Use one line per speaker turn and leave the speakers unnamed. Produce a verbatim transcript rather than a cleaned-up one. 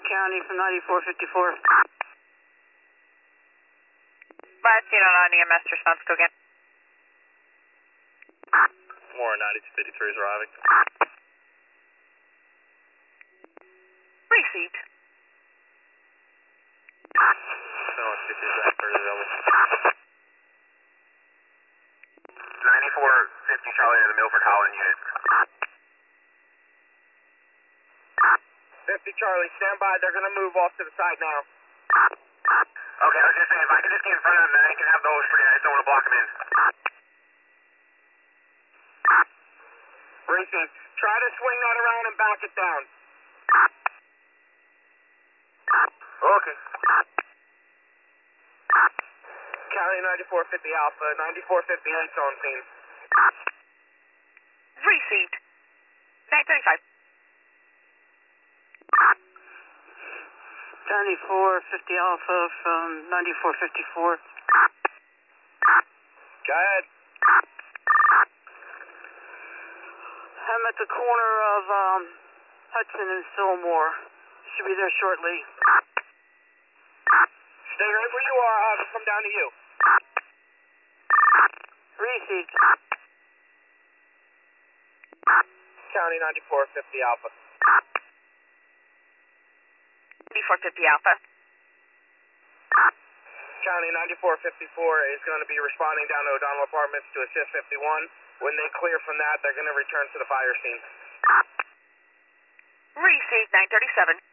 County from ninety-four fifty-four.
Latino nine E M S response, go again.
More ninety-two fifty-three is arriving.
Received.
ninety-four fifty Charlie to the Milford Holland unit.
fifty Charlie, stand by. They're going to move off to the side now.
Okay, I was just saying, if I can just get in front of them, then they can have the whole screen. I just don't want to block them in.
Racing. Try to swing that around and back it down.
Okay.
Cali ninety-four fifty Alpha, ninety-four fifty-eight's on scene.
Received. nine thirty-five.
ninety-four fifty Alpha from ninety-four fifty-four.
Go ahead.
I'm at the corner of um, Hudson and Fillmore. Should be there shortly.
Stay right where you are. I'll have it come down to you.
Received.
County ninety-four fifty Alpha.
ninety-four fifty Alpha.
County ninety-four fifty-four is going to be responding down to O'Donnell Apartments to assist fifty-one. When they clear from that, they're going to return to the fire scene.
Received, nine thirty-seven.